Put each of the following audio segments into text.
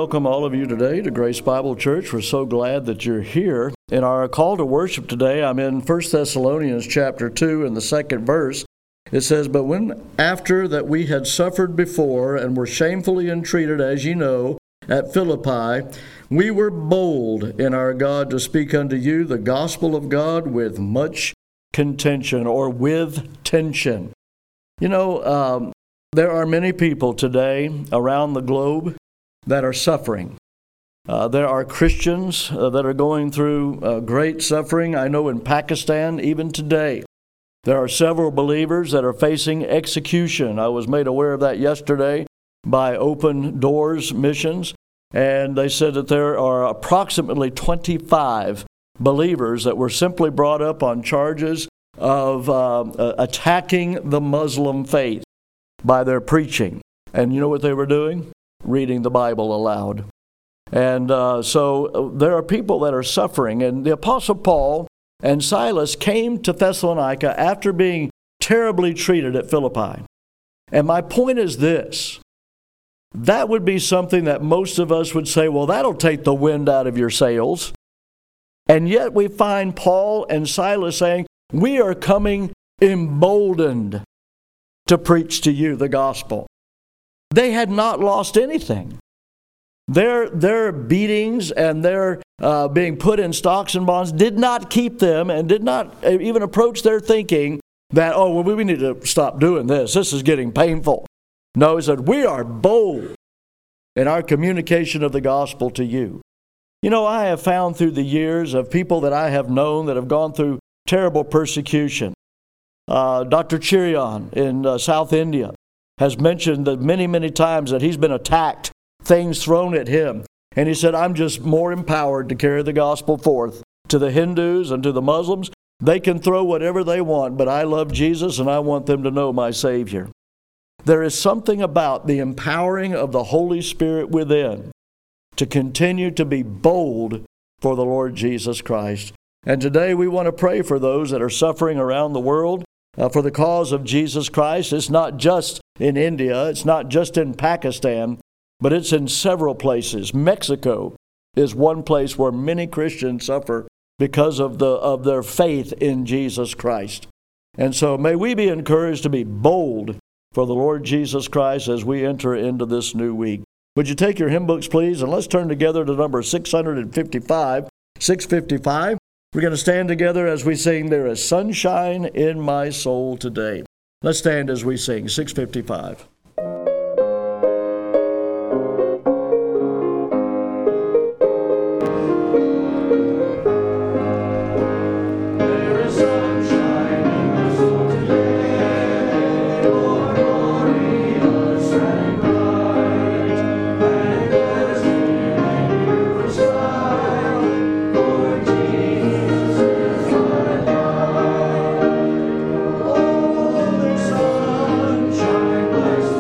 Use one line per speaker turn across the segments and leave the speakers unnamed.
welcome all of you today to Grace Bible Church. We're so glad that you're here. In our call to worship today, I'm in 1 Thessalonians chapter 2 in the second verse. It says, "But when after that we had suffered before and were shamefully entreated, as ye know, at Philippi, we were bold in our God to speak unto you the gospel of God with much contention," or with tension. You know, there are many people today around the globe that are suffering. There are Christians that are going through great suffering. I know in Pakistan, even today, there are several believers that are facing execution. I was made aware of that yesterday by Open Doors Missions, and they said that there are approximately 25 believers that were simply brought up on charges of attacking the Muslim faith by their preaching. And you know what they were doing? Reading the Bible aloud. And so there are people that are suffering. And the Apostle Paul and Silas came to Thessalonica after being terribly treated at Philippi. And my point is this. That would be something that most of us would say, well, that'll take the wind out of your sails. And yet we find Paul and Silas saying, we are coming emboldened to preach to you the gospel. They had not lost anything. Their beatings and their being put in stocks and bonds did not keep them and did not even approach their thinking that, oh, well, we need to stop doing this. This is getting painful. No, he said, we are bold in our communication of the gospel to you. You know, I have found through the years of people that I have known that have gone through terrible persecution. Dr. Chirian in South India has mentioned that many, many times that he's been attacked, things thrown at him. And he said, I'm just more empowered to carry the gospel forth to the Hindus and to the Muslims. They can throw whatever they want, but I love Jesus and I want them to know my Savior. There is something about the empowering of the Holy Spirit within to continue to be bold for the Lord Jesus Christ. And today we want to pray for those that are suffering around the world for the cause of Jesus Christ. It's not just in India, it's not just in Pakistan, but it's in several places. Mexico is one place where many Christians suffer because of their faith in Jesus Christ. And so may we be encouraged to be bold for the Lord Jesus Christ as we enter into this new week. Would you take your hymn books, please, and let's turn together to number 655. 655. We're going to stand together as we sing, There is Sunshine in My Soul Today. Let's stand as we sing, 655.
Sunshine, bless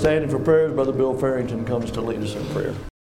standing for prayers. Brother Bill Farrington comes to lead us in prayer.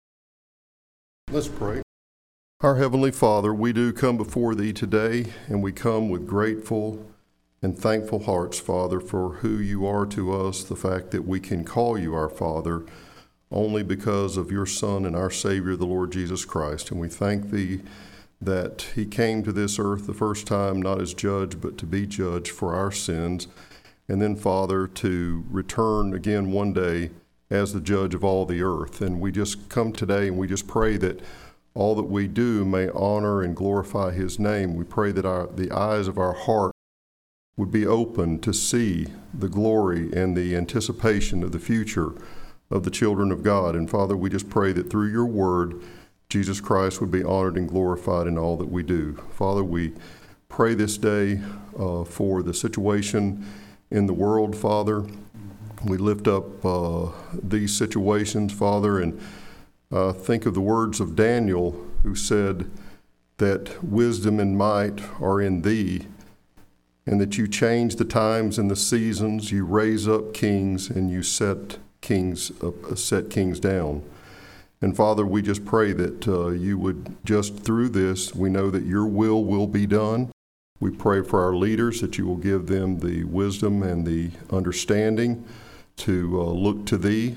Let's pray. Our Heavenly Father, we do come before Thee today, and we come with grateful and thankful hearts, Father, for who You are to us, the fact that we can call You our Father only because of Your Son and our Savior, the Lord Jesus Christ. And we thank Thee that He came to this earth the first time, not as judge, but to be judge for our sins. And then, Father, to return again one day as the judge of all the earth. And we just come today and we just pray that all that we do may honor and glorify His name. We pray that the eyes of our heart would be open to see the glory and the anticipation of the future of the children of God. And Father, we just pray that through Your word, Jesus Christ would be honored and glorified in all that we do. Father, we pray this day for the situation in the world, Father. We lift up these situations, Father, and think of the words of Daniel, who said that wisdom and might are in Thee, and that You change the times and the seasons, You raise up kings, and You set kings down. And Father, we just pray that You would just through this, we know that Your will be done. We pray for our leaders that You will give them the wisdom and the understanding to look to Thee,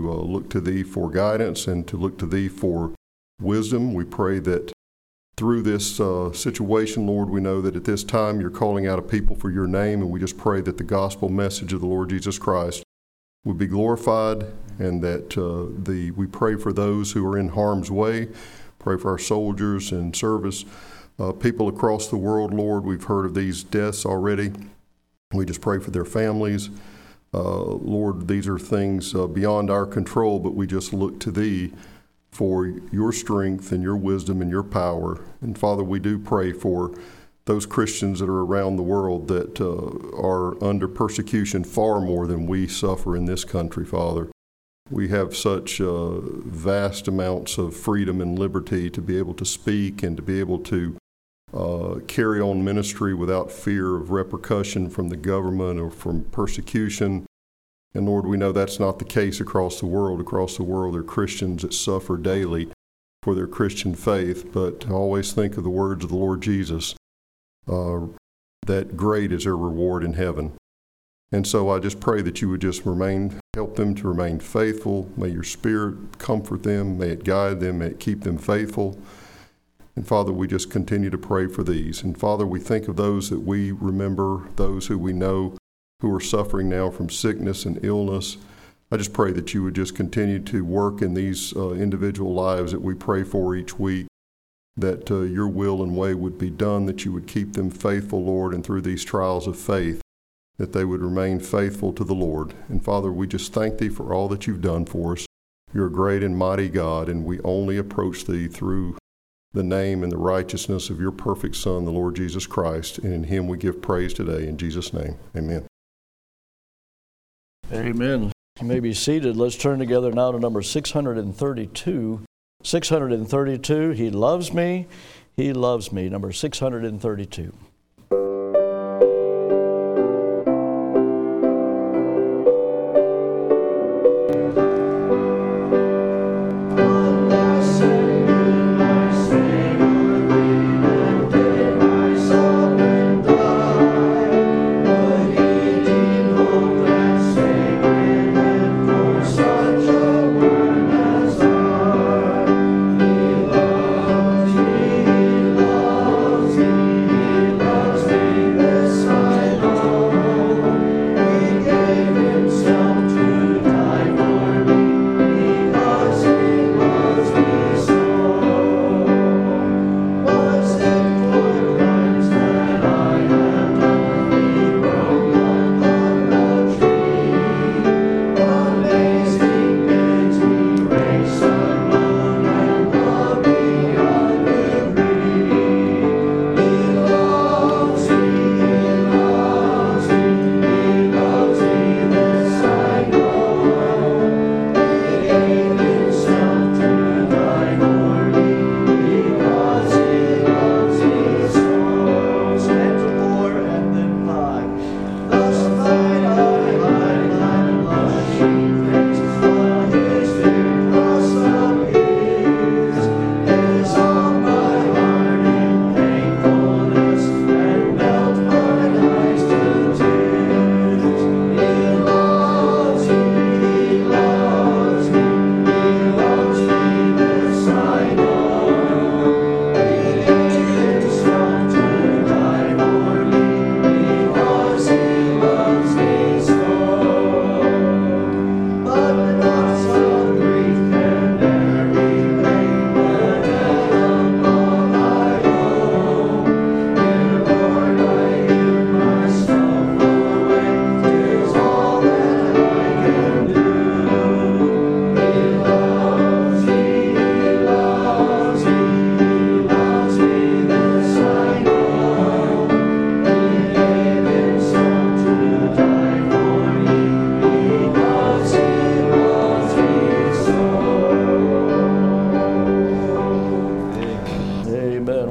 for guidance, and to look to Thee for wisdom. We pray that through this situation, Lord, we know that at this time You're calling out a people for Your name, and we just pray that the gospel message of the Lord Jesus Christ would be glorified, and that we pray for those who are in harm's way, pray for our soldiers in service, people across the world, Lord. We've heard of these deaths already. We just pray for their families. Lord, these are things beyond our control, but we just look to Thee for Your strength and Your wisdom and Your power. And Father, we do pray for those Christians that are around the world that are under persecution far more than we suffer in this country, Father. We have such vast amounts of freedom and liberty to be able to speak and to be able to carry on ministry without fear of repercussion from the government or from persecution. And Lord, we know that's not the case across the world. Across the world, there are Christians that suffer daily for their Christian faith, but always think of the words of the Lord Jesus, that great is their reward in heaven. And so I just pray that You would just help them to remain faithful. May Your Spirit comfort them. May it guide them. May it keep them faithful. And Father, we just continue to pray for these. And Father, we think of those that we remember, those who we know who are suffering now from sickness and illness. I just pray that You would just continue to work in these individual lives that we pray for each week, that Your will and way would be done, that You would keep them faithful, Lord, and through these trials of faith, that they would remain faithful to the Lord. And Father, we just thank Thee for all that You've done for us. You're a great and mighty God, and we only approach Thee through the name and the righteousness of Your perfect Son, the Lord Jesus Christ. And in Him we give praise today. In Jesus' name, amen.
Amen. You may be seated. Let's turn together now to number 632. 632, He loves me, He loves me. Number 632.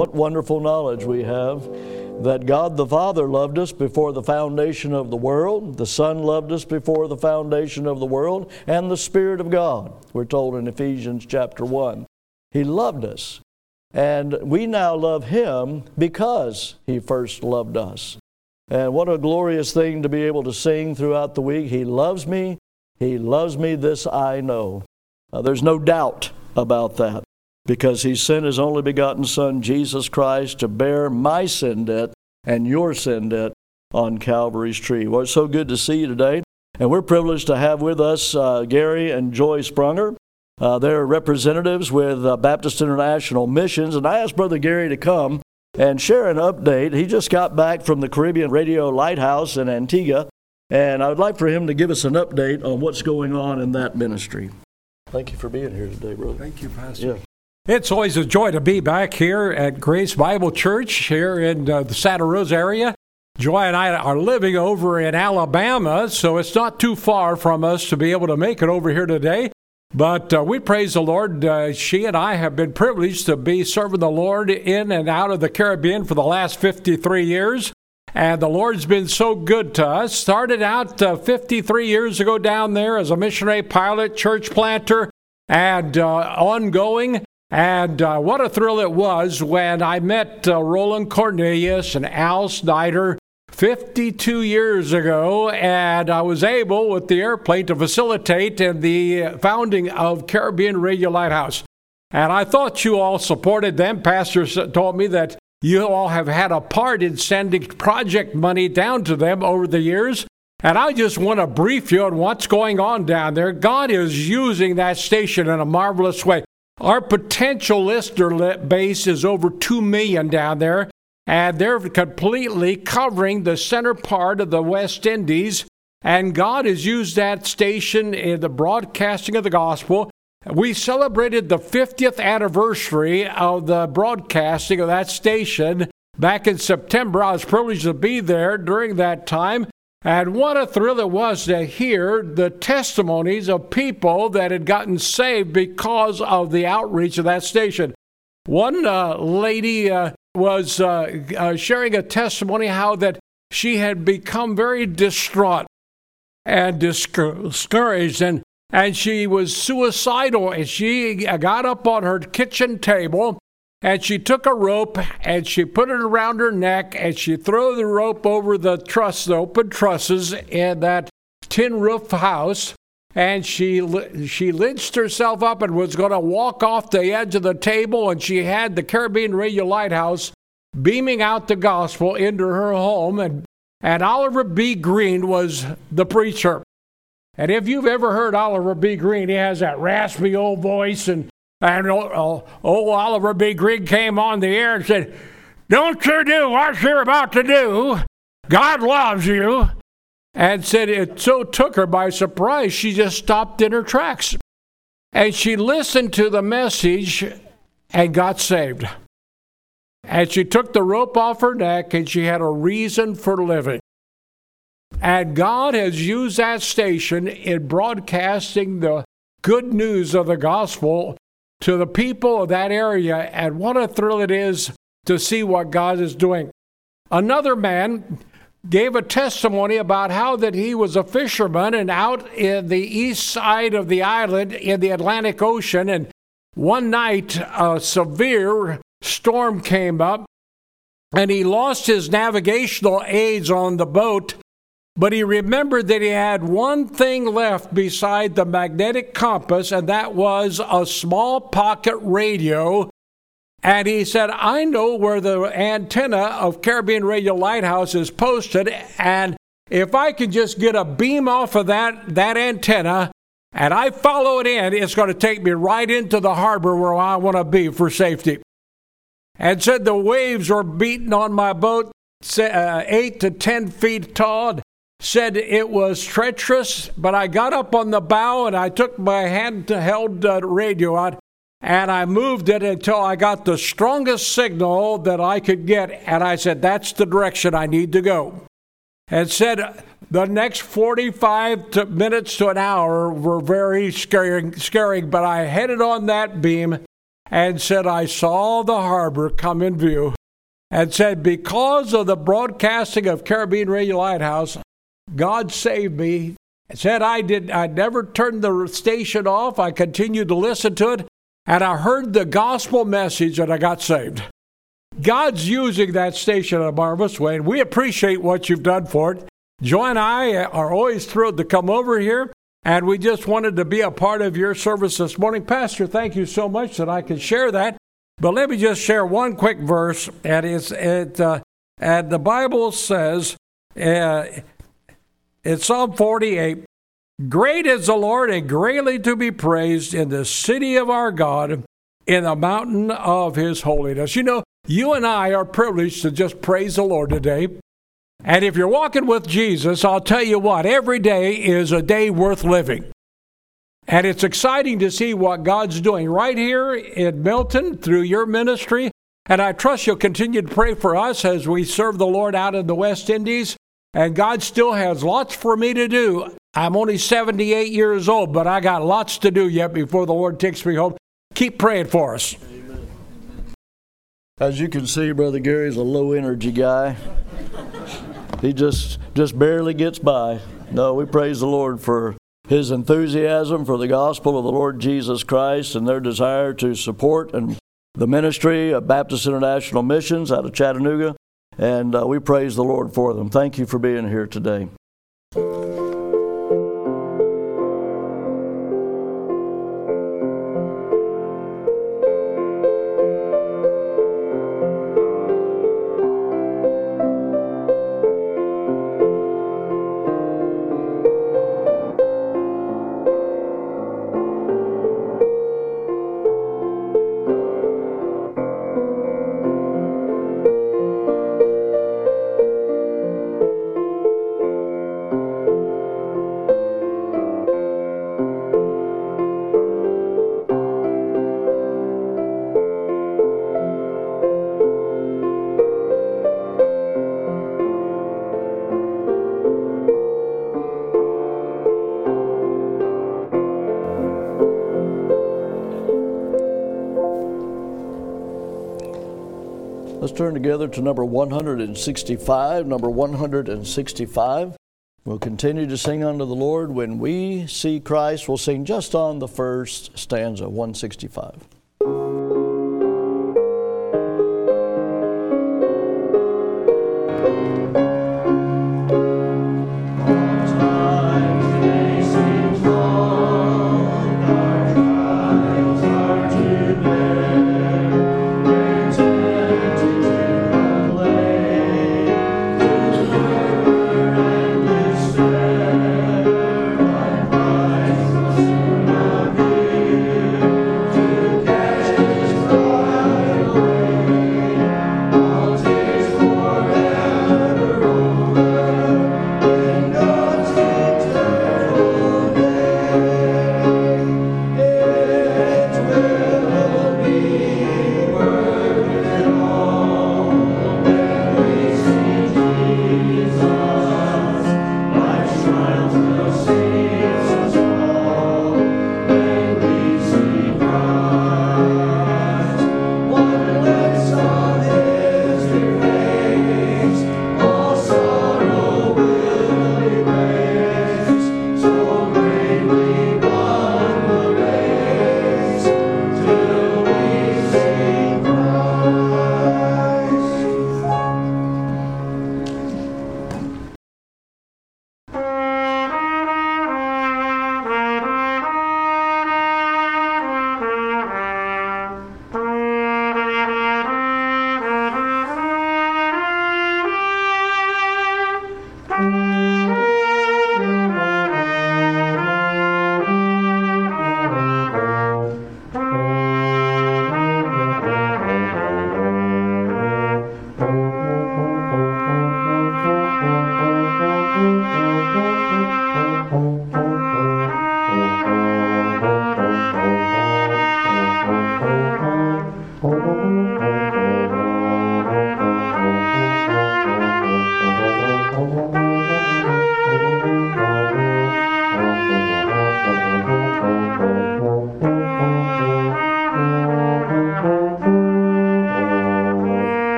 what wonderful knowledge we have that God the Father loved us before the foundation of the world, the Son loved us before the foundation of the world, and the Spirit of God, we're told in Ephesians chapter 1. He loved us, and we now love Him because He first loved us. And what a glorious thing to be able to sing throughout the week. He loves me, this I know. There's no doubt about that, because He sent His only begotten Son, Jesus Christ, to bear my sin debt and your sin debt on Calvary's tree. Well, it's so good to see you today. And we're privileged to have with us Gary and Joy Sprunger. They're representatives with Baptist International Missions. And I asked Brother Gary to come and share an update. He just got back from the Caribbean Radio Lighthouse in Antigua. And I would like for him to give us an update on what's going on in that ministry. Thank you for being here today, brother.
Thank you, Pastor.
Yeah.
It's always a joy to be back here at Grace Bible Church here in the Santa Rosa area. Joy and I are living over in Alabama, so it's not too far from us to be able to make it over here today. But we praise the Lord. She and I have been privileged to be serving the Lord in and out of the Caribbean for the last 53 years. And the Lord's been so good to us. Started out 53 years ago down there as a missionary pilot, church planter, and ongoing. And what a thrill it was when I met Roland Cornelius and Al Snyder 52 years ago, and I was able, with the airplane, to facilitate in the founding of Caribbean Radio Lighthouse. And I thought you all supported them. Pastor told me that you all have had a part in sending project money down to them over the years. And I just want to brief you on what's going on down there. God is using that station in a marvelous way. Our potential listener base is over 2 million down there, and they're completely covering the center part of the West Indies, and God has used that station in the broadcasting of the gospel. We celebrated the 50th anniversary of the broadcasting of that station back in September. I was privileged to be there during that time. And what a thrill it was to hear the testimonies of people that had gotten saved because of the outreach of that station. One lady was sharing a testimony how that she had become very distraught and discouraged, and she was suicidal, and she got up on her kitchen table and she took a rope and she put it around her neck and she threw the rope over the open trusses in that tin roof house, and she lynched herself up and was going to walk off the edge of the table, and she had the Caribbean Radio Lighthouse beaming out the gospel into her home, and Oliver B. Green was the preacher. And if you've ever heard Oliver B. Green, he has that raspy old voice, and old Oliver B. Green came on the air and said, "Don't you do what you're about to do. God loves you." And said it so took her by surprise, she just stopped in her tracks. And she listened to the message and got saved. And she took the rope off her neck, and she had a reason for living. And God has used that station in broadcasting the good news of the gospel to the people of that area. And what a thrill it is to see what God is doing. Another man gave a testimony about how that he was a fisherman and out in the east side of the island in the Atlantic Ocean. And one night, a severe storm came up, and he lost his navigational aids on the boat. But he remembered that he had one thing left beside the magnetic compass, and that was a small pocket radio. And he said, "I know where the antenna of Caribbean Radio Lighthouse is posted, and if I could just get a beam off of that antenna, and I follow it in, it's going to take me right into the harbor where I want to be for safety." And said the waves were beating on my boat, 8 to 10 feet tall. Said it was treacherous, but I got up on the bow and I took my hand-held radio out and I moved it until I got the strongest signal that I could get. And I said, "That's the direction I need to go." And said the next 45 minutes to an hour were very scary, but I headed on that beam. and said, I saw the harbor come in view, and said, because of the broadcasting of Caribbean Radio Lighthouse, God saved me. And said I never turned the station off. I continued to listen to it, and I heard the gospel message, and I got saved. God's using that station in a marvelous way, and we appreciate what you've done for it. Joy and I are always thrilled to come over here, and we just wanted to be a part of your service this morning. Pastor, thank you so much that I could share that. But let me just share one quick verse, and the Bible says in Psalm 48, great is the Lord and greatly to be praised in the city of our God, in the mountain of his holiness. You know, you and I are privileged to just praise the Lord today. And if you're walking with Jesus, I'll tell you what, every day is a day worth living. And it's exciting to see what God's doing right here in Milton through your ministry. And I trust you'll continue to pray for us as we serve the Lord out in the West Indies. And God still has lots for me to do. I'm only 78 years old, but I got lots to do yet before the Lord takes me home. Keep praying for us.
Amen. As you can see, Brother Gary's a low-energy guy. He just barely gets by. No, we praise the Lord for his enthusiasm for the gospel of the Lord Jesus Christ and their desire to support and the ministry of Baptist International Missions out of Chattanooga. And we praise the Lord for them. Thank you for being here today. Let's turn together to number 165. Number 165. We'll continue to sing unto the Lord. When we see Christ, we'll sing just on the first stanza, 165.
Together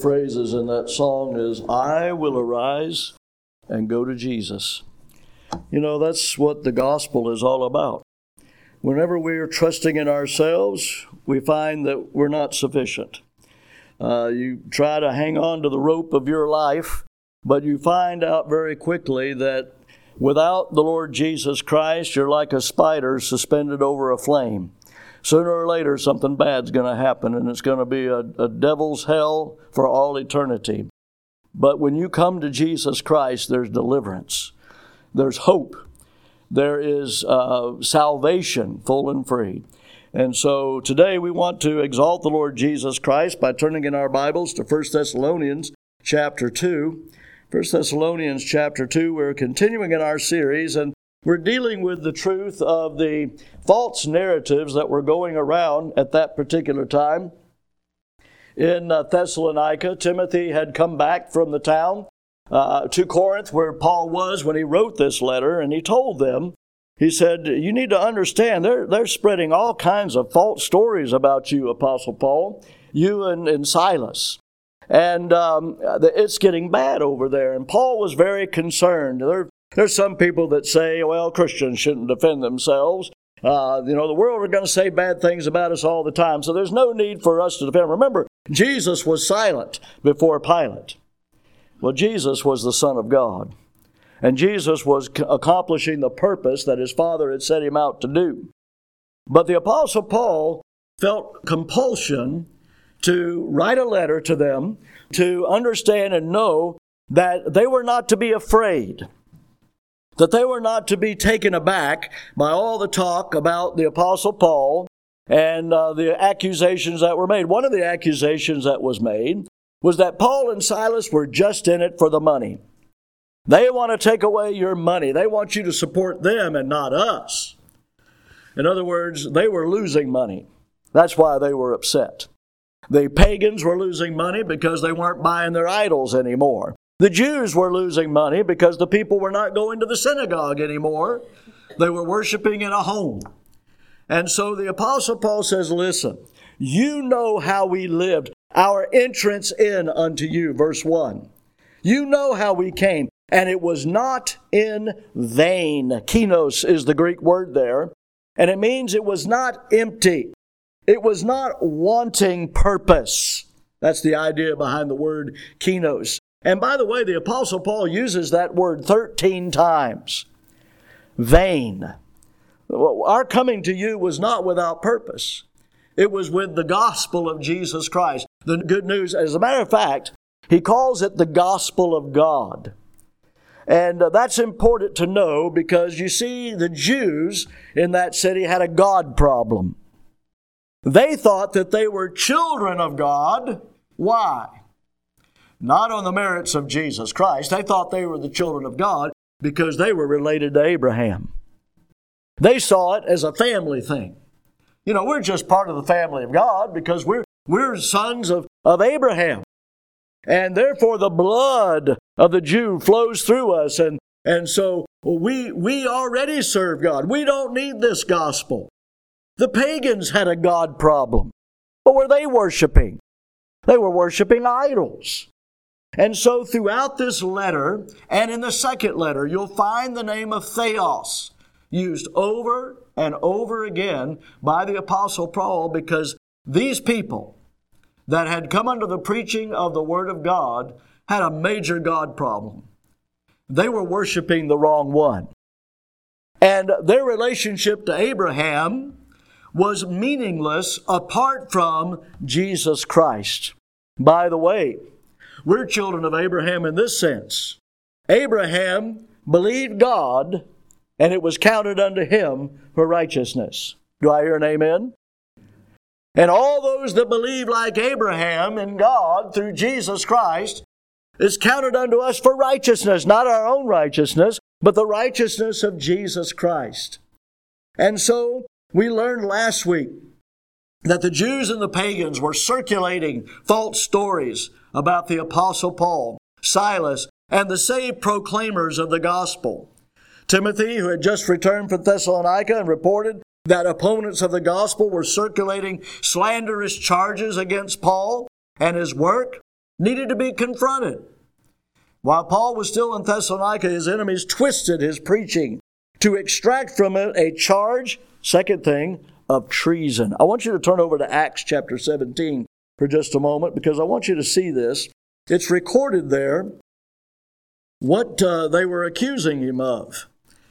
phrases in that song is, I will arise and go to Jesus. You know, that's what the gospel is all about. Whenever we are trusting in ourselves, we find that we're not sufficient. You try to hang on to the rope of your life, but you find out very quickly that without the Lord Jesus Christ, you're like a spider suspended over a flame. Sooner or later, something bad's going to happen, and it's going to be a devil's hell for all eternity. But when you come to Jesus Christ, there's deliverance. There's hope. There is salvation, full and free. And so today we want to exalt the Lord Jesus Christ by turning in our Bibles to 1 Thessalonians chapter 2. 1 Thessalonians chapter 2, we're continuing in our series, and we're dealing with the truth of the false narratives that were going around at that particular time. In Thessalonica, Timothy had come back from the town to Corinth, where Paul was when he wrote this letter, and he told them, he said, you need to understand, they're spreading all kinds of false stories about you, Apostle Paul, you and Silas. And it's getting bad over there. And Paul was very concerned. There's some people that say, well, Christians shouldn't defend themselves. The world are going to say bad things about us all the time, so there's no need for us to defend. Remember, Jesus was silent before Pilate. Well, Jesus was the Son of God, and Jesus was accomplishing the purpose that his Father had set him out to do. But the Apostle Paul felt compulsion to write a letter to them to understand and know that they were not to be afraid, that they were not to be taken aback by all the talk about the Apostle Paul and the accusations that were made. One of the accusations that was made was that Paul and Silas were just in it for the money. They want to take away your money. They want you to support them and not us. In other words, they were losing money. That's why they were upset. The pagans were losing money because they weren't buying their idols anymore. The Jews were losing money because the people were not going to the synagogue anymore. They were worshiping in a home. And so the Apostle Paul says, listen, you know how we lived, our entrance in unto you, verse 1. You know how we came, and it was not in vain. Kinos is the Greek word there, and it means it was not empty. It was not wanting purpose. That's the idea behind the word kinos. And by the way, the Apostle Paul uses that word 13 times. Vain. Our coming to you was not without purpose. It was with the gospel of Jesus Christ. The good news, as a matter of fact, he calls it the gospel of God. And that's important to know because you see, the Jews in that city had a God problem. They thought that they were children of God. Why? Not on the merits of Jesus Christ. They thought they were the children of God because they were related to Abraham. They saw it as a family thing. You know, we're just part of the family of God because we're sons of Abraham. And therefore the blood of the Jew flows through us. And so we already serve God. We don't need this gospel. The pagans had a God problem. What were they worshiping? They were worshiping idols. And so throughout this letter, and in the second letter, you'll find the name of Theos used over and over again by the Apostle Paul because these people that had come under the preaching of the Word of God had a major God problem. They were worshiping the wrong one. And their relationship to Abraham was meaningless apart from Jesus Christ. By the way, we're children of Abraham in this sense. Abraham believed God, and it was counted unto him for righteousness. Do I hear an amen? And all those that believe like Abraham in God through Jesus Christ is counted unto us for righteousness, not our own righteousness, but the righteousness of Jesus Christ. And so we learned last week that the Jews and the pagans were circulating false stories about the Apostle Paul, Silas, and the saved proclaimers of the gospel. Timothy, who had just returned from Thessalonica and reported that opponents of the gospel were circulating slanderous charges against Paul and his work, needed to be confronted. While Paul was still in Thessalonica, his enemies twisted his preaching to extract from it a charge, second thing, of treason. I want you to turn over to Acts chapter 17 for just a moment, because I want you to see this. It's recorded there what they were accusing him of.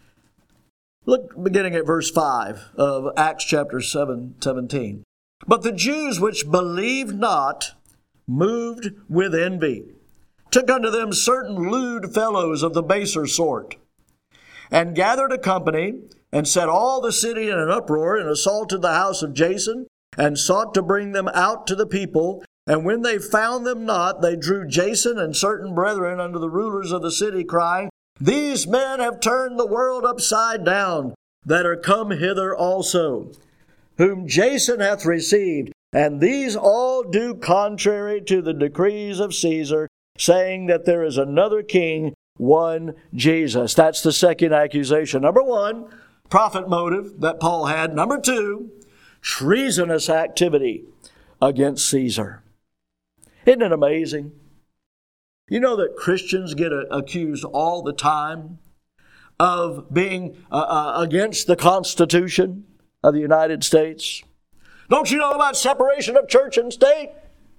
Look, beginning at verse 5 of Acts chapter 17. But the Jews which believed not, moved with envy, took unto them certain lewd fellows of the baser sort, and gathered a company, and set all the city in an uproar, and assaulted the house of Jason, and sought to bring them out to the people. And when they found them not, they drew Jason and certain brethren unto the rulers of the city, crying, These men have turned the world upside down, that are come hither also, whom Jason hath received, and these all do contrary to the decrees of Caesar, saying that there is another king, one Jesus. That's the second accusation. Number one, profit motive that Paul had. Number two, treasonous activity against Caesar. Isn't it amazing? You know that Christians get accused all the time of being against the Constitution of the United States. Don't you know about separation of church and state?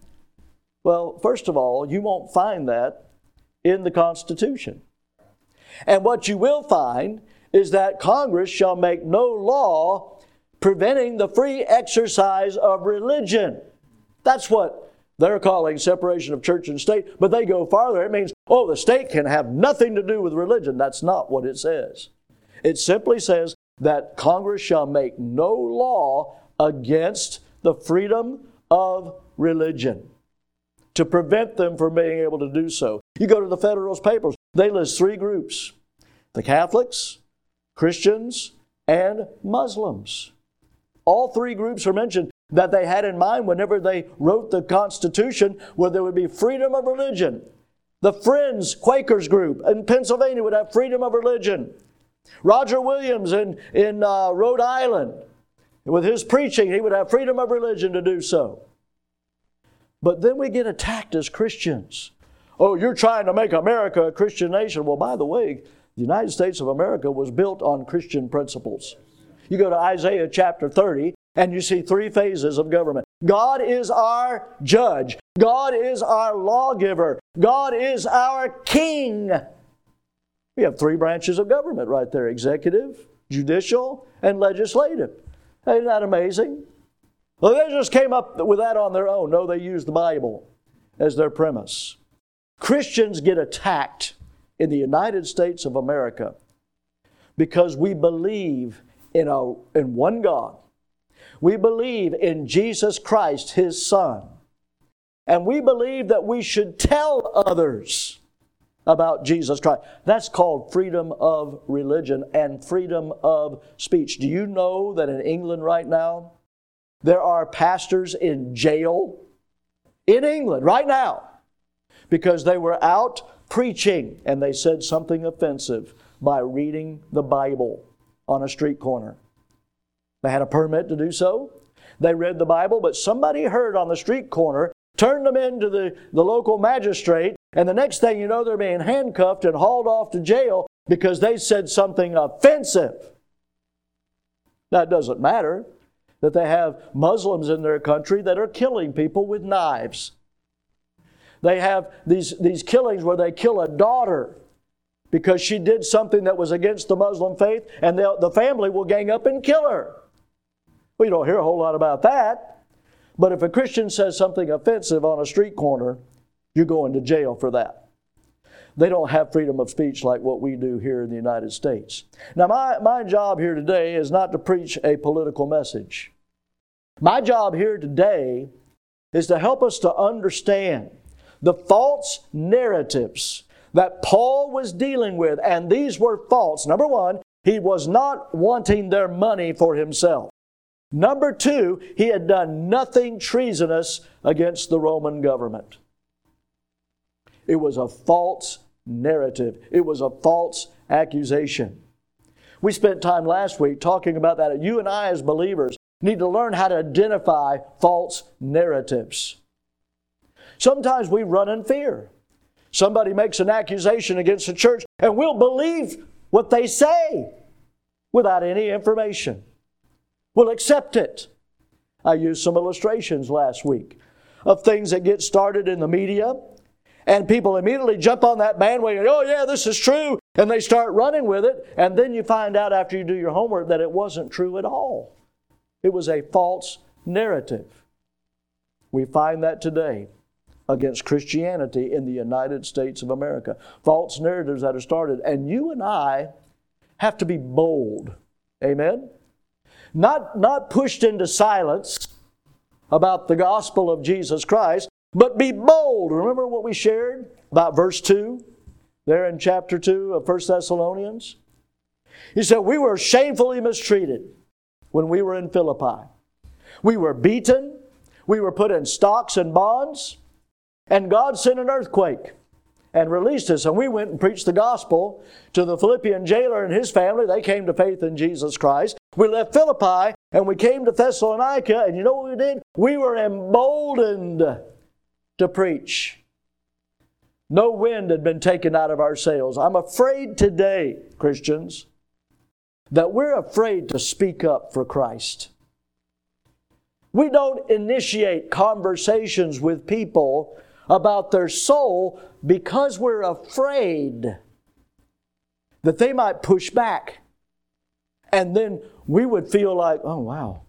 Well, first of all, you won't find that in the Constitution. And what you will find is that Congress shall make no law preventing the free exercise of religion. That's what they're calling separation of church and state, but they go farther. It means, the state can have nothing to do with religion. That's not what it says. It simply says that Congress shall make no law against the freedom of religion to prevent them from being able to do so. You go to the Federalist Papers, they list three groups: the Catholics, Christians, and Muslims. All three groups are mentioned that they had in mind whenever they wrote the Constitution, where there would be freedom of religion. The Friends Quakers group in Pennsylvania would have freedom of religion. Roger Williams in Rhode Island, with his preaching, he would have freedom of religion to do so. But then we get attacked as Christians. Oh, you're trying to make America a Christian nation. Well, by the way, the United States of America was built on Christian principles. You go to Isaiah chapter 30, and you see three phases of government. God is our judge. God is our lawgiver. God is our king. We have three branches of government right there: executive, judicial, and legislative. Isn't that amazing? Well, they just came up with that on their own. No, they used the Bible as their premise. Christians get attacked in the United States of America because we believe in one God. We believe in Jesus Christ, His Son. And we believe that we should tell others about Jesus Christ. That's called freedom of religion and freedom of speech. Do you know that in England right now, there are pastors in jail in England right now because they were out preaching and they said something offensive by reading the Bible on a street corner. They had a permit to do so. They read the Bible, but somebody heard on the street corner, turned them into the local magistrate, and the next thing you know, they're being handcuffed and hauled off to jail because they said something offensive. Now, it doesn't matter that they have Muslims in their country that are killing people with knives. They have these killings where they kill a daughter because she did something that was against the Muslim faith, and the family will gang up and kill her. We don't hear a whole lot about that. But if a Christian says something offensive on a street corner, you go into jail for that. They don't have freedom of speech like what we do here in the United States. Now, my job here today is not to preach a political message. My job here today is to help us to understand the false narratives that Paul was dealing with. And these were false. Number one, he was not wanting their money for himself. Number two, he had done nothing treasonous against the Roman government. It was a false narrative. It was a false accusation. We spent time last week talking about that. You and I as believers need to learn how to identify false narratives. Sometimes we run in fear. Somebody makes an accusation against the church, and we'll believe what they say without any information. We'll accept it. I used some illustrations last week of things that get started in the media, and people immediately jump on that bandwagon, oh yeah, this is true, and they start running with it, and then you find out after you do your homework that it wasn't true at all. It was a false narrative. We find that today against Christianity in the United States of America. False narratives that are started, and you and I have to be bold. Amen? Not pushed into silence about the gospel of Jesus Christ, but be bold. Remember what we shared about verse 2 there in chapter 2 of 1 Thessalonians? He said, we were shamefully mistreated when we were in Philippi. We were beaten. We were put in stocks and bonds. And God sent an earthquake and released us. And we went and preached the gospel to the Philippian jailer and his family. They came to faith in Jesus Christ. We left Philippi and we came to Thessalonica. And you know what we did? We were emboldened to preach. No wind had been taken out of our sails. I'm afraid today, Christians, that we're afraid to speak up for Christ. We don't initiate conversations with people about their soul because we're afraid that they might push back. And then we would feel like, oh wow,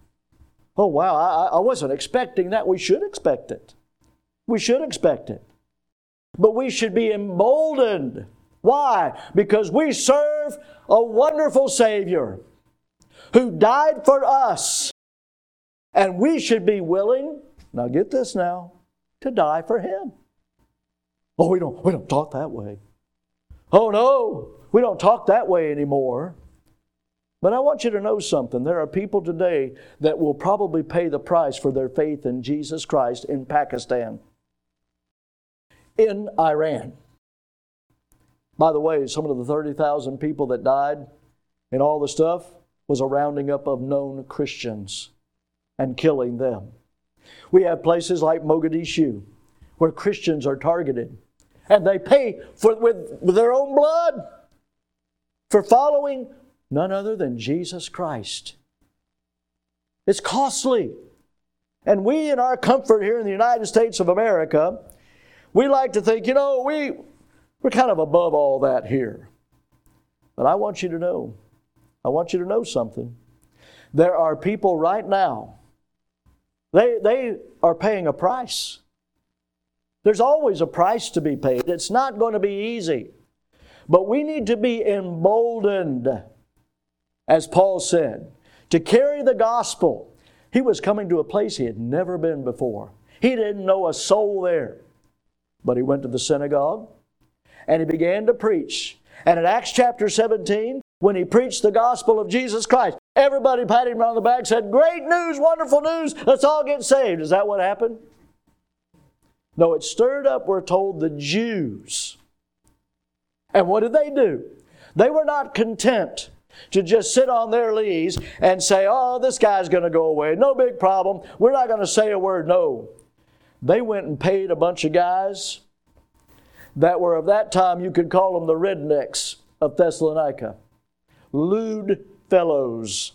I wasn't expecting that. We should expect it. We should expect it. But we should be emboldened. Why? Because we serve a wonderful Savior who died for us. And we should be willing, now get this now, to die for Him. Oh, we don't talk that way. Oh no, we don't talk that way anymore. But I want you to know something. There are people today that will probably pay the price for their faith in Jesus Christ in Pakistan, in Iran. By the way, some of the 30,000 people that died and all the stuff was a rounding up of known Christians and killing them. We have places like Mogadishu where Christians are targeted, and they pay with their own blood for following none other than Jesus Christ. It's costly. And we, in our comfort here in the United States of America, we like to think, we're kind of above all that here. But I want you to know something. There are people right now, they are paying a price. There's always a price to be paid. It's not going to be easy. But we need to be emboldened, as Paul said, to carry the gospel. He was coming to a place he had never been before. He didn't know a soul there. But he went to the synagogue and he began to preach. And in Acts chapter 17, when he preached the gospel of Jesus Christ, everybody patted him on the back and said, great news, wonderful news, let's all get saved. Is that what happened? No, it stirred up, we're told, the Jews. And what did they do? They were not content to just sit on their lees and say, oh, this guy's going to go away. No big problem. We're not going to say a word. No. They went and paid a bunch of guys that were of that time, you could call them the rednecks of Thessalonica. Lewd fellows.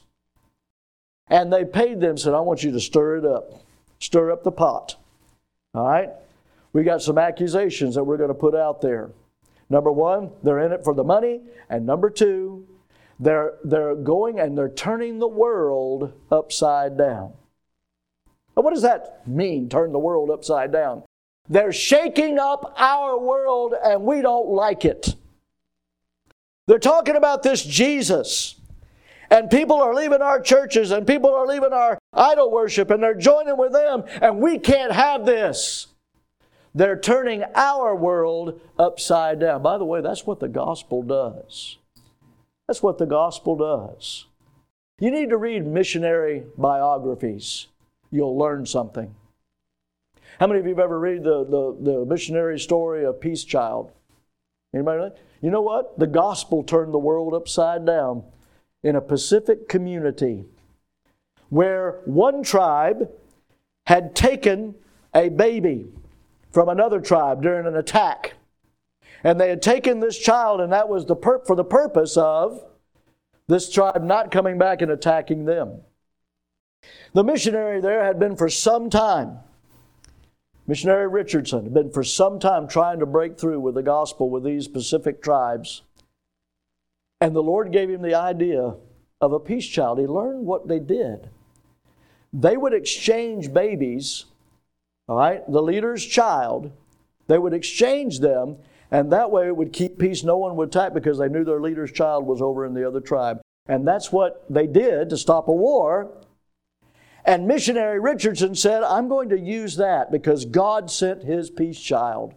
And they paid them, said, I want you to stir it up. Stir up the pot. All right? We got some accusations that we're going to put out there. Number one, they're in it for the money. And number two, they're going and they're turning the world upside down. Now, what does that mean, turn the world upside down? They're shaking up our world and we don't like it. They're talking about this Jesus. And people are leaving our churches and people are leaving our idol worship and they're joining with them and we can't have this. They're turning our world upside down. By the way, that's what the gospel does. That's what the gospel does. You need to read missionary biographies. You'll learn something. How many of you have ever read the missionary story of Peace Child? Anybody know that? You know what? The gospel turned the world upside down in a Pacific community where one tribe had taken a baby from another tribe during an attack. And they had taken this child, and that was for the purpose of this tribe not coming back and attacking them. The missionary there had been for some time, Missionary Richardson, had been for some time trying to break through with the gospel with these specific tribes. And the Lord gave him the idea of a peace child. He learned what they did. They would exchange babies, all right, the leader's child, they would exchange them, and that way it would keep peace. No one would attack because they knew their leader's child was over in the other tribe. And that's what they did to stop a war. And Missionary Richardson said, I'm going to use that because God sent His peace child.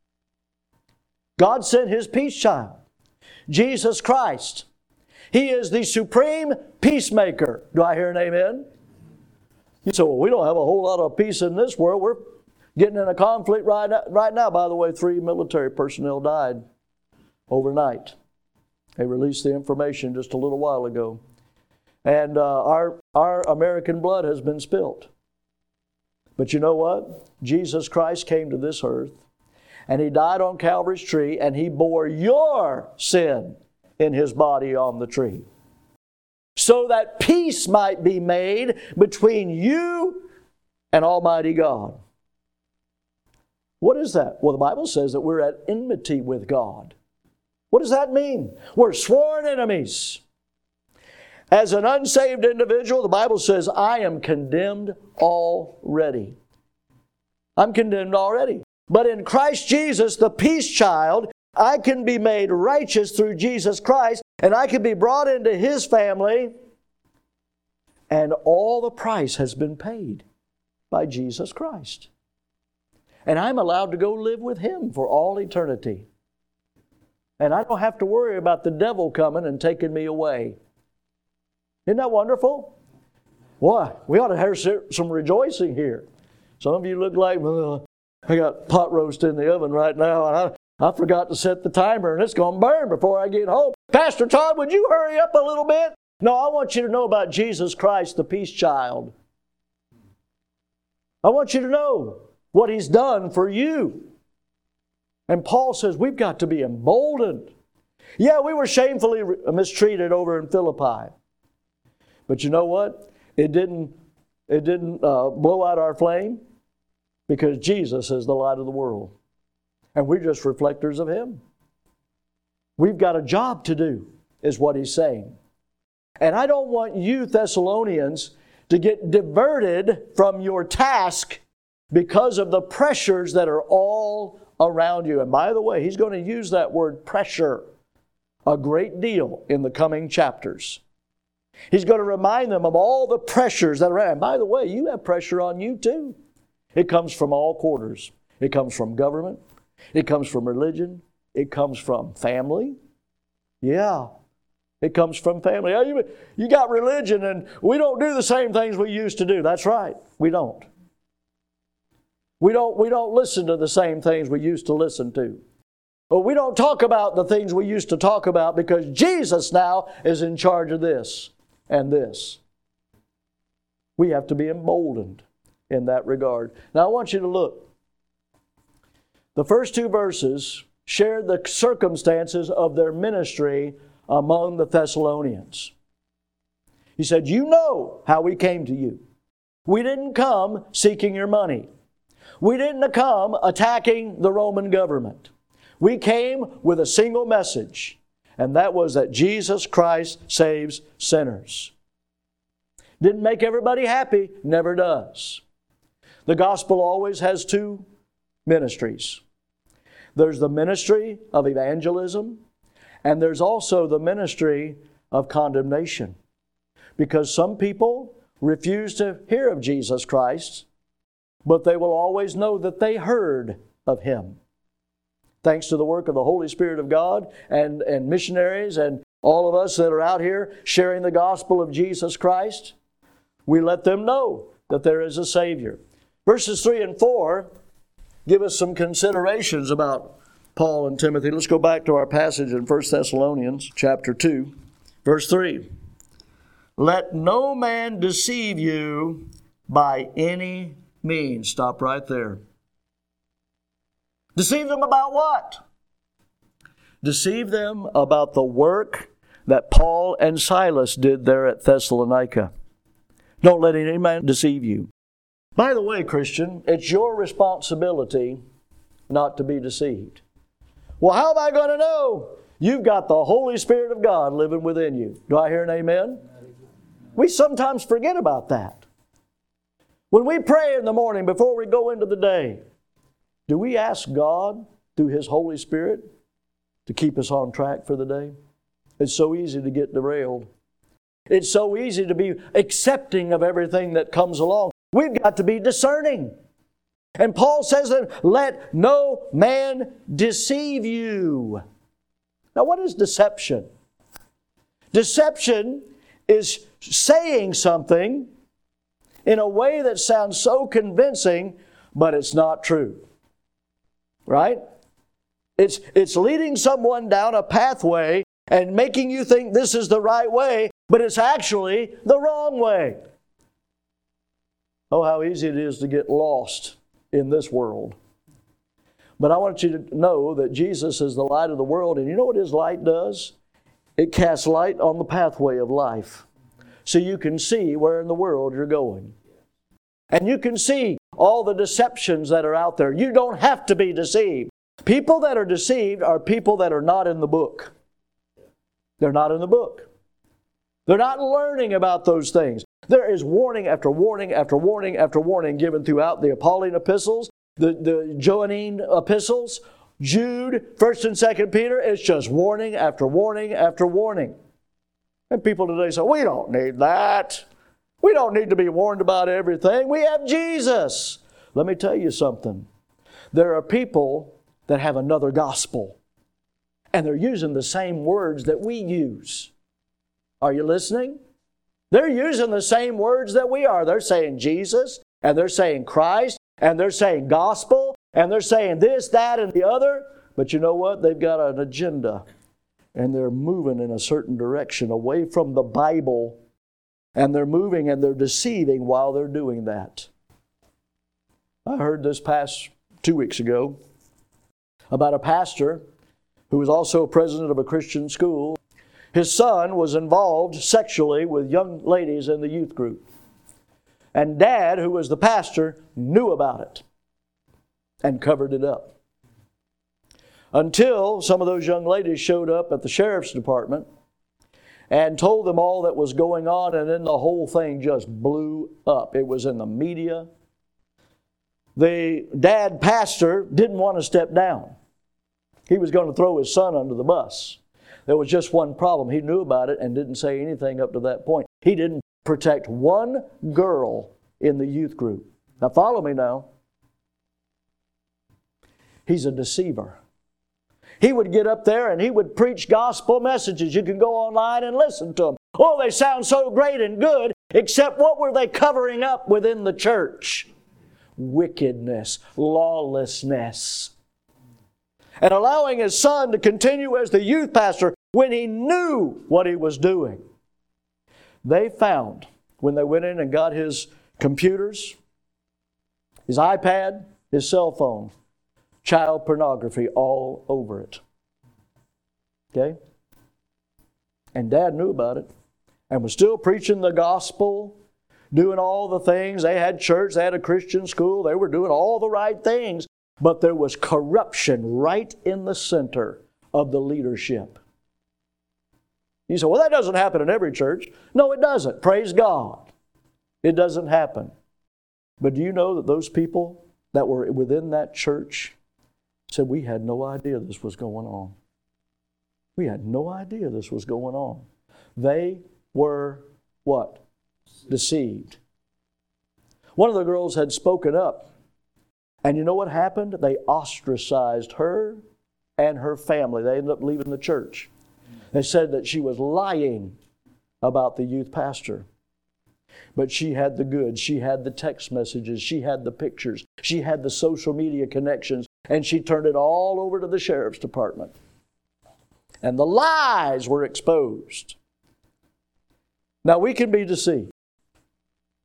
God sent His peace child, Jesus Christ. He is the supreme peacemaker. Do I hear an amen? You say, well, we don't have a whole lot of peace in this world. We're getting in a conflict right now. By the way, 3 military personnel died overnight. They released the information just a little while ago. And our American blood has been spilt. But you know what? Jesus Christ came to this earth, and He died on Calvary's tree, and He bore your sin in His body on the tree, so that peace might be made between you and Almighty God. What is that? Well, the Bible says that we're at enmity with God. What does that mean? We're sworn enemies. As an unsaved individual, the Bible says, I am condemned already. I'm condemned already. But in Christ Jesus, the peace child, I can be made righteous through Jesus Christ, and I can be brought into His family, and all the price has been paid by Jesus Christ. And I'm allowed to go live with Him for all eternity. And I don't have to worry about the devil coming and taking me away. Isn't that wonderful? Boy, we ought to have some rejoicing here. Some of you look like, well, I got pot roast in the oven right now, and I forgot to set the timer, and it's going to burn before I get home. Pastor Todd, would you hurry up a little bit? No, I want you to know about Jesus Christ, the peace child. I want you to know what He's done for you. And Paul says we've got to be emboldened. Yeah, we were shamefully mistreated over in Philippi. But you know what? It didn't blow out our flame, because Jesus is the light of the world. And we're just reflectors of Him. We've got a job to do, is what he's saying. And I don't want you Thessalonians to get diverted from your task because of the pressures that are all around you. And by the way, he's going to use that word pressure a great deal in the coming chapters. He's going to remind them of all the pressures that are around. And by the way, you have pressure on you too. It comes from all quarters. It comes from government. It comes from religion. It comes from family. Yeah, it comes from family. You got religion and we don't do the same things we used to do. That's right, we don't. We don't listen to the same things we used to listen to. But we don't talk about the things we used to talk about because Jesus now is in charge of this and this. We have to be emboldened in that regard. Now I want you to look. The first 2 verses share the circumstances of their ministry among the Thessalonians. He said, you know how we came to you. We didn't come seeking your money. We didn't come attacking the Roman government. We came with a single message, and that was that Jesus Christ saves sinners. Didn't make everybody happy, never does. The gospel always has 2 ministries. There's the ministry of evangelism, and there's also the ministry of condemnation. Because some people refuse to hear of Jesus Christ, but they will always know that they heard of Him. Thanks to the work of the Holy Spirit of God and missionaries and all of us that are out here sharing the gospel of Jesus Christ, we let them know that there is a Savior. Verses 3 and 4 give us some considerations about Paul and Timothy. Let's go back to our passage in 1 Thessalonians chapter 2, verse 3. Let no man deceive you by any means. Stop right there. Deceive them about what? Deceive them about the work that Paul and Silas did there at Thessalonica. Don't let any man deceive you. By the way, Christian, it's your responsibility not to be deceived. Well, how am I going to know? You've got the Holy Spirit of God living within you. Do I hear an amen? We sometimes forget about that. When we pray in the morning before we go into the day, do we ask God through His Holy Spirit to keep us on track for the day? It's so easy to get derailed. It's so easy to be accepting of everything that comes along. We've got to be discerning. And Paul says that, let no man deceive you. Now, what is deception? Deception is saying something in a way that sounds so convincing, but it's not true. Right? It's leading someone down a pathway and making you think this is the right way, but it's actually the wrong way. Oh, how easy it is to get lost in this world. But I want you to know that Jesus is the light of the world, and you know what His light does? It casts light on the pathway of life, so you can see where in the world you're going. And you can see all the deceptions that are out there. You don't have to be deceived. People that are deceived are people that are not in the book. They're not in the book. They're not learning about those things. There is warning after warning after warning after warning given throughout the Pauline epistles, the Johannine epistles, Jude, 1st and 2nd Peter. It's just warning after warning after warning. And people today say, we don't need that. We don't need to be warned about everything. We have Jesus. Let me tell you something. There are people that have another gospel, and they're using the same words that we use. Are you listening? They're using the same words that we are. They're saying Jesus, and they're saying Christ, and they're saying gospel, and they're saying this, that, and the other. But you know what? They've got an agenda, and they're moving in a certain direction away from the Bible, and they're moving and they're deceiving while they're doing that. I heard this past 2 weeks ago about a pastor who was also president of a Christian school. His son was involved sexually with young ladies in the youth group. And Dad, who was the pastor, knew about it and covered it up. Until some of those young ladies showed up at the sheriff's department and told them all that was going on, and then the whole thing just blew up. It was in the media. The dad pastor didn't want to step down. He was going to throw his son under the bus. There was just one problem. He knew about it and didn't say anything up to that point. He didn't protect one girl in the youth group. Now follow me now. He's a deceiver. He would get up there and he would preach gospel messages. You can go online and listen to them. Oh, they sound so great and good, except what were they covering up within the church? Wickedness, lawlessness. And allowing his son to continue as the youth pastor when he knew what he was doing. They found, when they went in and got his computers, his iPad, his cell phone, child pornography all over it. Okay? And Dad knew about it and was still preaching the gospel, doing all the things. They had church, they had a Christian school, they were doing all the right things, but there was corruption right in the center of the leadership. You say, well, that doesn't happen in every church. No, it doesn't. Praise God. It doesn't happen. But do you know that those people that were within that church said, we had no idea this was going on. We had no idea this was going on. They were what? Deceived. One of the girls had spoken up. And you know what happened? They ostracized her and her family. They ended up leaving the church. They said that she was lying about the youth pastor. But she had the goods. She had the text messages. She had the pictures. She had the social media connections. And she turned it all over to the sheriff's department. And the lies were exposed. Now, we can be deceived.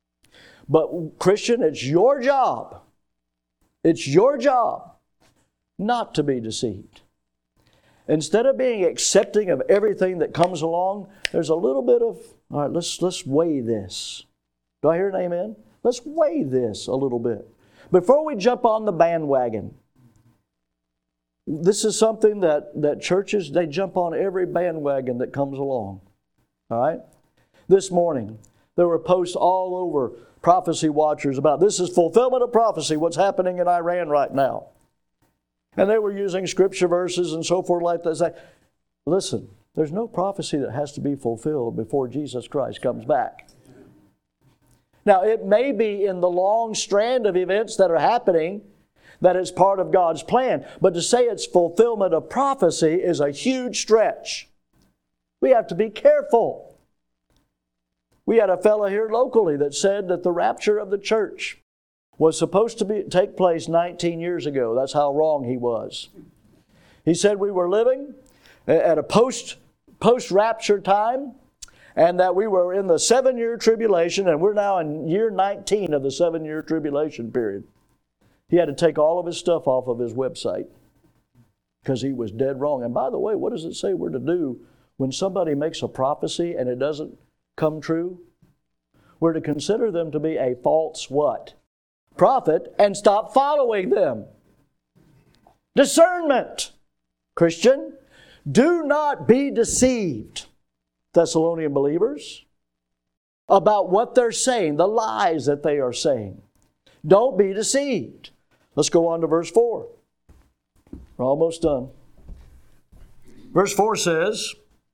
But, Christian, it's your job. It's your job not to be deceived. Instead of being accepting of everything that comes along, there's a little bit of, all right, let's weigh this. Do I hear an amen? Let's weigh this a little bit. Before we jump on the bandwagon, this is something that churches, they jump on every bandwagon that comes along. All right? This morning, there were posts all over Prophecy Watchers about this is fulfillment of prophecy, what's happening in Iran right now. And they were using scripture verses and so forth like that. Listen, there's no prophecy that has to be fulfilled before Jesus Christ comes back. Now, it may be in the long strand of events that are happening that is part of God's plan. But to say it's fulfillment of prophecy is a huge stretch. We have to be careful. We had a fellow here locally that said that the rapture of the church was supposed to take place 19 years ago. That's how wrong he was. He said we were living at a post-rapture time, and that we were in the 7-year tribulation, and we're now in year 19 of the 7-year tribulation period. He had to take all of his stuff off of his website because he was dead wrong. And by the way, what does it say we're to do when somebody makes a prophecy and it doesn't come true? We're to consider them to be a false what? Prophet, and stop following them. Discernment. Christian, do not be deceived, Thessalonian believers, about what they're saying, the lies that they are saying. Don't be deceived. Let's go on to verse 4. We're almost done. Verse 4 says,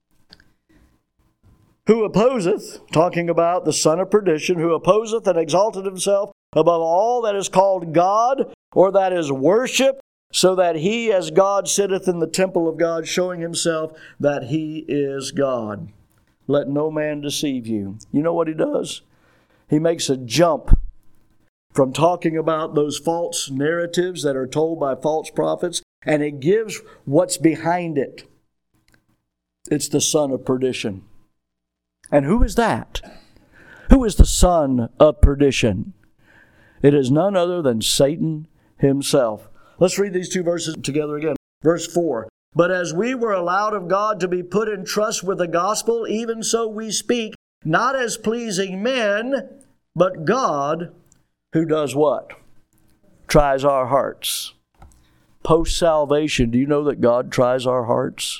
who opposeth, talking about the son of perdition, who opposeth and exalteth himself above all that is called God, or that is worship, so that he as God sitteth in the temple of God, showing himself that he is God. Let no man deceive you. You know what he does? He makes a jump from talking about those false narratives that are told by false prophets, and it gives what's behind it. It's the son of perdition. And who is that? Who is the son of perdition? It is none other than Satan himself. Let's read these two verses together again. Verse 4. But as we were allowed of God to be put in trust with the gospel, even so we speak, not as pleasing men, but God, who does what? Tries our hearts. Post-salvation, do you know that God tries our hearts?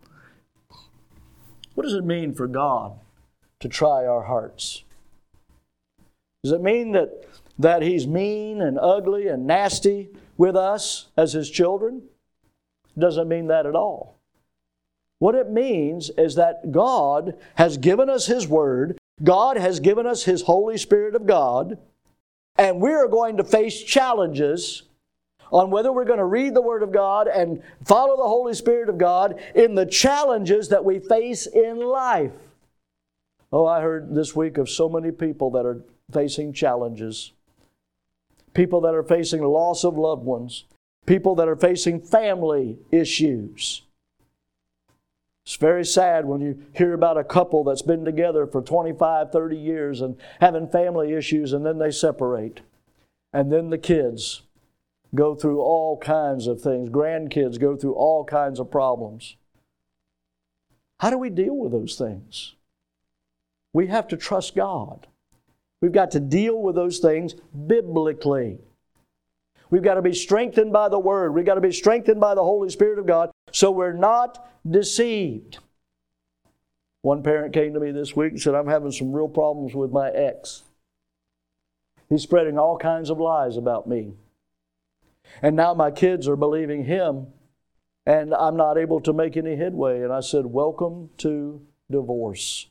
What does it mean for God to try our hearts? Does it mean that He's mean and ugly and nasty with us as His children? It doesn't mean that at all. What it means is that God has given us His Word, God has given us His Holy Spirit of God, and we are going to face challenges on whether we're going to read the Word of God and follow the Holy Spirit of God in the challenges that we face in life. Oh, I heard this week of so many people that are facing challenges. People that are facing loss of loved ones. People that are facing family issues. It's very sad when you hear about a couple that's been together for 25, 30 years and having family issues, and then they separate. And then the kids go through all kinds of things. Grandkids go through all kinds of problems. How do we deal with those things? We have to trust God. We've got to deal with those things biblically. We've got to be strengthened by the Word. We've got to be strengthened by the Holy Spirit of God so we're not deceived. One parent came to me this week and said, I'm having some real problems with my ex. He's spreading all kinds of lies about me. And now my kids are believing him, and I'm not able to make any headway. And I said, welcome to divorce.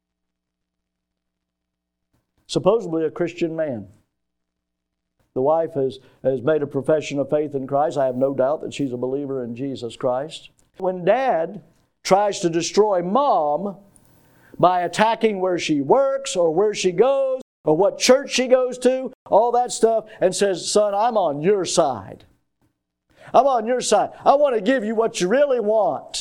Supposedly a Christian man. The wife has made a profession of faith in Christ. I have no doubt that she's a believer in Jesus Christ. When dad tries to destroy mom by attacking where she works or where she goes or what church she goes to, all that stuff, and says, son, I'm on your side. I'm on your side. I want to give you what you really want.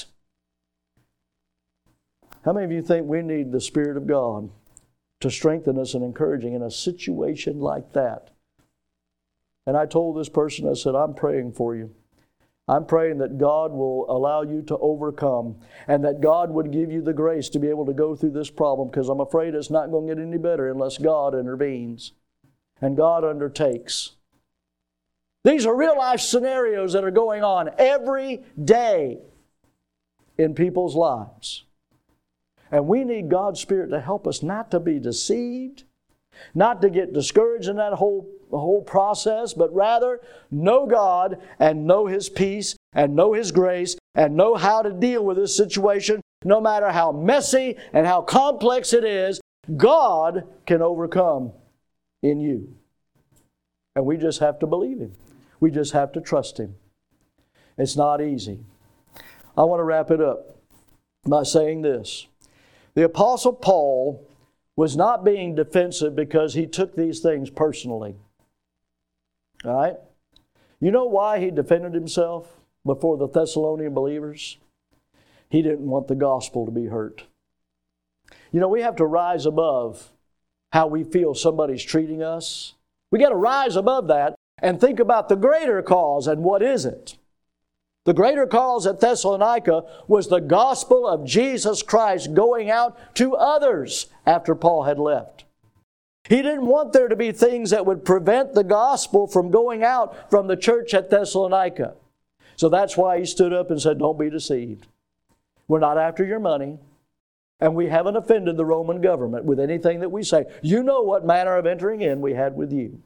How many of you think we need the Spirit of God to strengthen us and encouraging in a situation like that? And I told this person, I said, I'm praying for you. I'm praying that God will allow you to overcome and that God would give you the grace to be able to go through this problem, because I'm afraid it's not going to get any better unless God intervenes and God undertakes. These are real life scenarios that are going on every day in people's lives. And we need God's Spirit to help us not to be deceived, not to get discouraged in that whole process, but rather know God and know His peace and know His grace and know how to deal with this situation. No matter how messy and how complex it is, God can overcome in you. And we just have to believe Him. We just have to trust Him. It's not easy. I want to wrap it up by saying this. The Apostle Paul was not being defensive because he took these things personally. All right? You know why he defended himself before the Thessalonian believers? He didn't want the gospel to be hurt. You know, we have to rise above how we feel somebody's treating us. We got to rise above that and think about the greater cause. And what is it? The greater cause at Thessalonica was the gospel of Jesus Christ going out to others after Paul had left. He didn't want there to be things that would prevent the gospel from going out from the church at Thessalonica. So that's why he stood up and said, don't be deceived. We're not after your money, and we haven't offended the Roman government with anything that we say. You know what manner of entering in we had with you.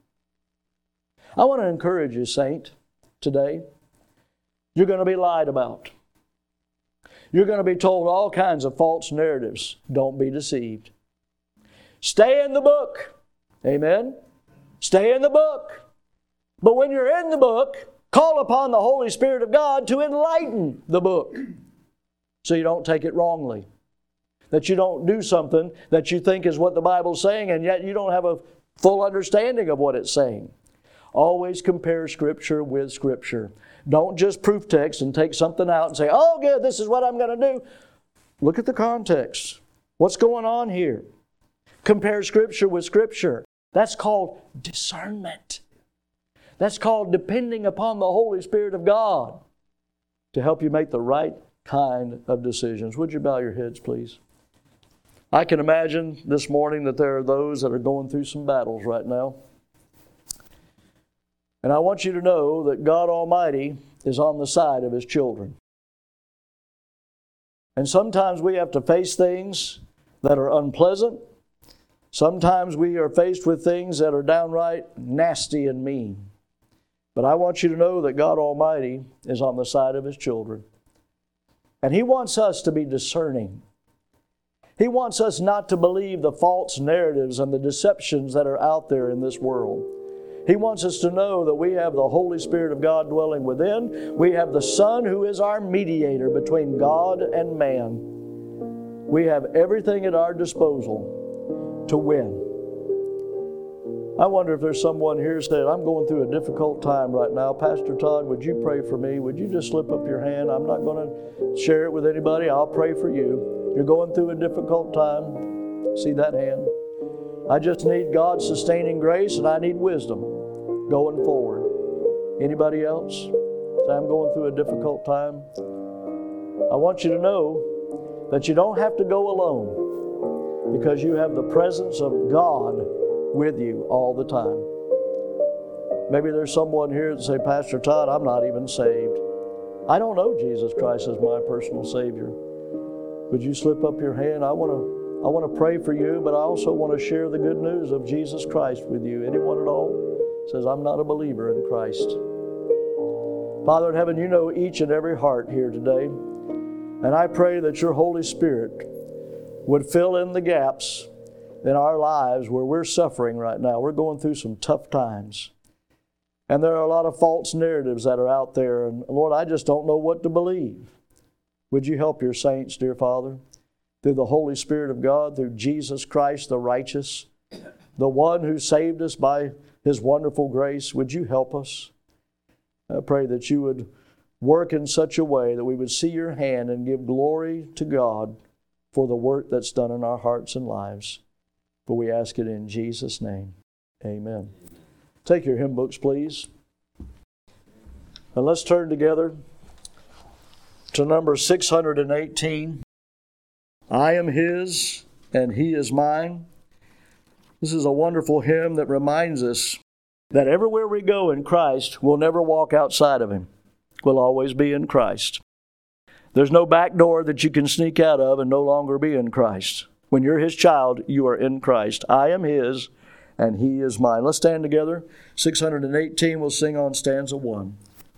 I want to encourage you, saint, today. You're going to be lied about. You're going to be told all kinds of false narratives. Don't be deceived. Stay in the book. Amen? Stay in the book. But when you're in the book, call upon the Holy Spirit of God to enlighten the book so you don't take it wrongly. That you don't do something that you think is what the Bible's saying, and yet you don't have a full understanding of what it's saying. Always compare Scripture with Scripture. Don't just proof text and take something out and say, oh, good, this is what I'm going to do. Look at the context. What's going on here? Compare Scripture with Scripture. That's called discernment. That's called depending upon the Holy Spirit of God to help you make the right kind of decisions. Would you bow your heads, please? I can imagine this morning that there are those that are going through some battles right now. And I want you to know that God Almighty is on the side of His children. And sometimes we have to face things that are unpleasant. Sometimes we are faced with things that are downright nasty and mean. But I want you to know that God Almighty is on the side of His children. And He wants us to be discerning. He wants us not to believe the false narratives and the deceptions that are out there in this world. He wants us to know that we have the Holy Spirit of God dwelling within. We have the Son who is our mediator between God and man. We have everything at our disposal to win. I wonder if there's someone here who said, I'm going through a difficult time right now. Pastor Todd, would you pray for me? Would you just slip up your hand? I'm not going to share it with anybody. I'll pray for you. You're going through a difficult time. See that hand? I just need God's sustaining grace and I need wisdom going forward. Anybody else? Say, I'm going through a difficult time. I want you to know that you don't have to go alone because you have the presence of God with you all the time. Maybe there's someone here that say, Pastor Todd, I'm not even saved. I don't know Jesus Christ as my personal Savior. Would you slip up your hand? I want to pray for you, but I also want to share the good news of Jesus Christ with you. Anyone at all says, I'm not a believer in Christ. Father in heaven, you know each and every heart here today. And I pray that your Holy Spirit would fill in the gaps in our lives where we're suffering right now. We're going through some tough times. And there are a lot of false narratives that are out there. And Lord, I just don't know what to believe. Would you help your saints, dear Father, through the Holy Spirit of God, through Jesus Christ the righteous, the one who saved us by His wonderful grace? Would you help us? I pray that you would work in such a way that we would see your hand and give glory to God for the work that's done in our hearts and lives. For we ask it in Jesus' name. Amen. Take your hymn books, please. And let's turn together to number 618. I am His and He is mine. This is a wonderful hymn that reminds us that everywhere we go in Christ, we'll never walk outside of Him. We'll always be in Christ. There's no back door that you can sneak out of and no longer be in Christ. When you're His child, you are in Christ. I am His and He is mine. Let's stand together. 618, we'll sing on stanza 1.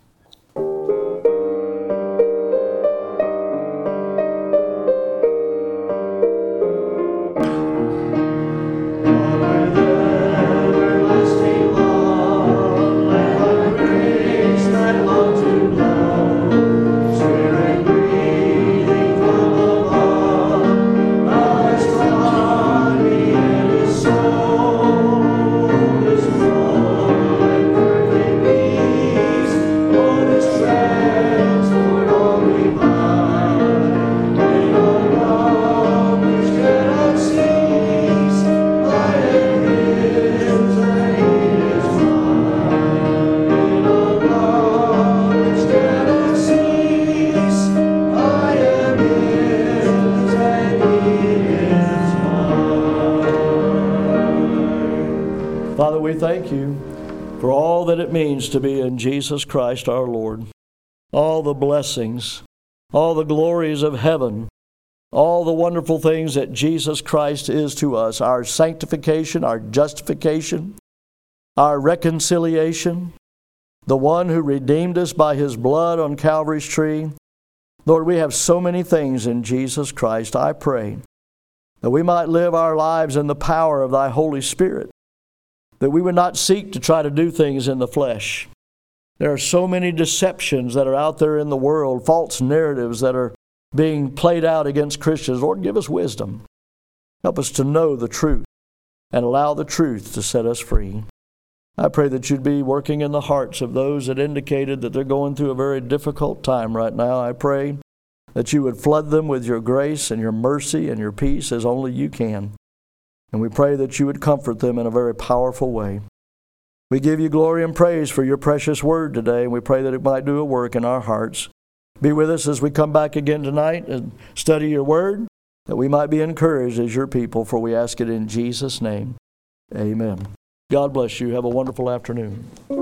Father, we thank You for all that it means to be in Jesus Christ our Lord. All the blessings, all the glories of heaven, all the wonderful things that Jesus Christ is to us, our sanctification, our justification, our reconciliation, the one who redeemed us by His blood on Calvary's tree. Lord, we have so many things in Jesus Christ. I pray that we might live our lives in the power of Thy Holy Spirit, that we would not seek to try to do things in the flesh. There are so many deceptions that are out there in the world, false narratives that are being played out against Christians. Lord, give us wisdom. Help us to know the truth and allow the truth to set us free. I pray that You'd be working in the hearts of those that indicated that they're going through a very difficult time right now. I pray that You would flood them with Your grace and Your mercy and Your peace as only You can. And we pray that You would comfort them in a very powerful way. We give You glory and praise for Your precious word today, and we pray that it might do a work in our hearts. Be with us as we come back again tonight and study Your word, that we might be encouraged as Your people, for we ask it in Jesus' name. Amen. God bless you. Have a wonderful afternoon.